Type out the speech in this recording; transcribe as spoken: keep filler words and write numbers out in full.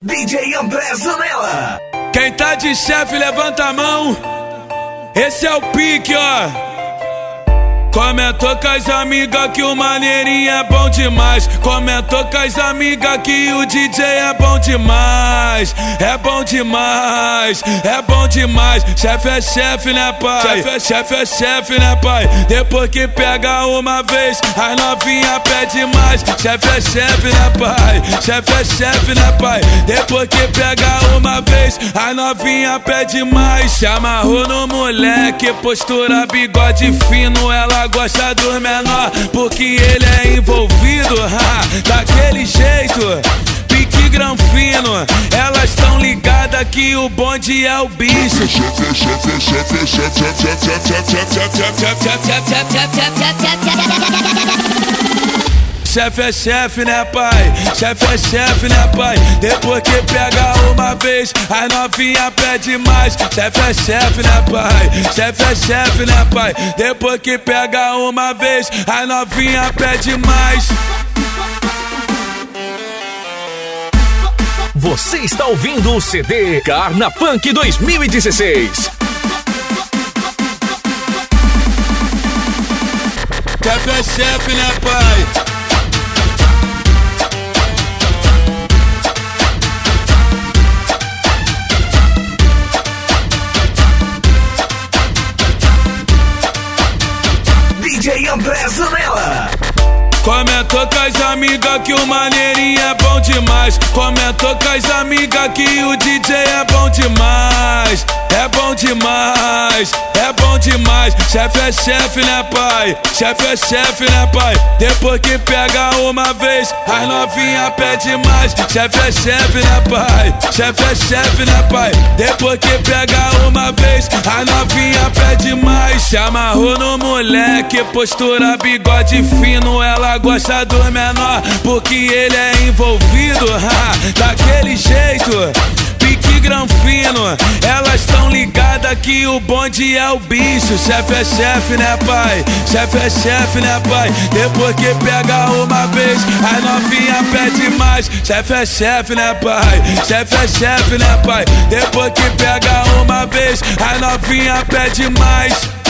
D J André Zanella. Quem tá de chefe, levanta a mão. Esse é o pique, ó. Comentou com as amigas que o maneirinho é bom demais. Comentou com as amigas que o D J é bom demais. É bom demais, é bom demais. Chefe é chefe, né, pai? Chefe é chefe, é chefe, né, pai? Depois que pega uma vez, as novinha pede mais. Chefe é chefe, né, pai? Chefe é chefe, né, pai? Depois que pega uma vez, as novinha pede mais. Se amarrou no moleque, postura, bigode fino. Ela gosta do menor porque ele é envolvido, ha, daquele jeito, pique granfino. Elas tão ligadas que o bonde é o bicho. Chefe é chefe, né, pai? Chefe é chefe, né, pai? Depois que pega uma vez, as novinha pede mais. Chefe é chefe, né, pai? Chefe é chefe, né, pai? Depois que pega uma vez, as novinha pede mais. Você está ouvindo o C D Carna Funk dois mil e dezesseis. Chefe é chefe, né, pai? D J André Zanella. Comentou com as amigas que o maneirinho é bom demais. Comentou com as amigas que o D J é bom demais. É bom demais, é bom demais. Chefe é chefe, né, pai? Chefe é chefe, né, pai? Depois que pega uma vez, as novinha pede mais. Chefe é chefe, né, pai? Chefe é chefe, né, pai? Depois que pega uma vez, as novinha pede mais. Se amarrou no moleque, postura, bigode fino. Ela gosta do menor porque ele é envolvido, ha, daquele jeito, pique granfino. Elas tão ligadas que o bonde é o bicho. Chefe é chefe, né, pai? Chefe é chefe, né, pai? Depois que pega uma vez, as novinha pede mais. Chefe é chefe, né, pai? Chefe é chefe, né, pai? Depois que pega uma vez, as novinha pede mais.